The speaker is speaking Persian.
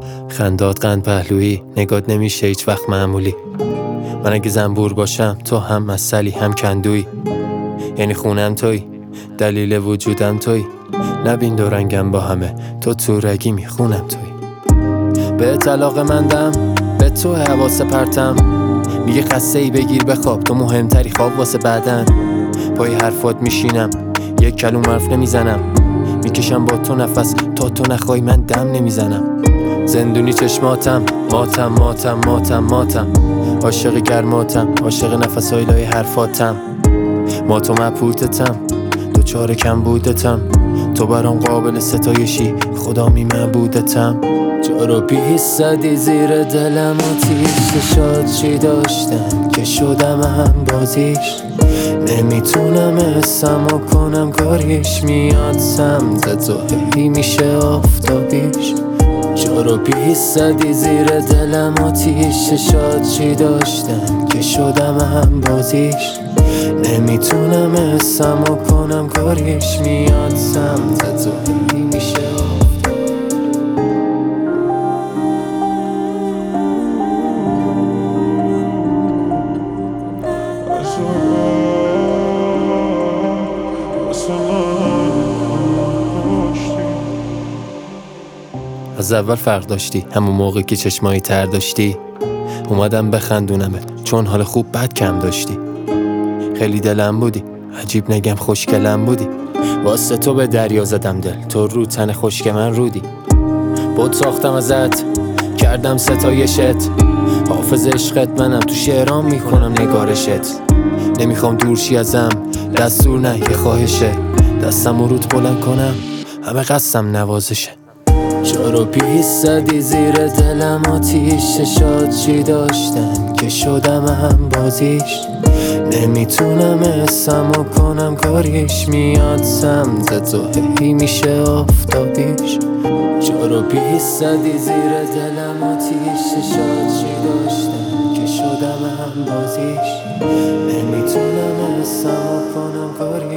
خندات قند پهلویی، نگات نمیشه هیچ وقت معمولی. من اگه زنبور باشم تو هم مسئلی هم کندویی، یعنی خونم توی، دلیل وجودم توی. نبین دورنگم با همه، تو رگی میخونم توی. به علاقه مندم به تو حواس پرتم، میگه قصه ای بگیر بخواب، تو مهمتری خواب واسه بعدن. پای حرفات میشینم یک کلوم حرف نمیزنم، میکشم با تو نفس تا تو نخوای من دم نمیزنم. زندونی چشماتم، ماتم ماتم ماتم ماتم، عاشق گرماتم، عاشق نفسای لای حرفاتم. ما تو مبهوتتم، دو چار کم بودتم، تو برام قابل ستایشی، خدا می معبودتم. جارو پیس زدی زیر دلم آتیش، شاد چی داشتم که شدم هم بازیش. نمیتونم اسمو کنم کاریش، میاد سمت تو هی میشه آفتابیش. جارو پیس زدی زیر دلم آتیش، شاد چی داشتم که شدم هم بازیش. نمیتونم اسمو کنم کاریش، میاد سمت تو هی میشه از اول فرق داشتی، همون موقع که چشمایی تر داشتی. اومدم بخندونمت چون حال خوب بد کم داشتی. خیلی دلم بودی، عجیب نگم خوشگلم بودی. واسه تو به دریا زدم دل، تو رو تن خشک من رودی. بود ساختم ازت، کردم ستایشت، حافظ عشقت منم، تو شعرام میکنم نگارشت. نمیخوام دورشی ازم، دستور نه یه خواهشه، دستم رود بلند کنم همه قصم نوازشه. چارو پیس زدی زیر دلم آتیش، شاد چی داشتم که شدم هم بازیش. نمیتونم اسمو کنم کاریش، میاد سمت تو هی میشه آفتابیش. چارو پیس زدی زیر دلم آتیش، شاد چی داشتم که شدم هم بازیش. نمیتونم اسمو کنم کاریش.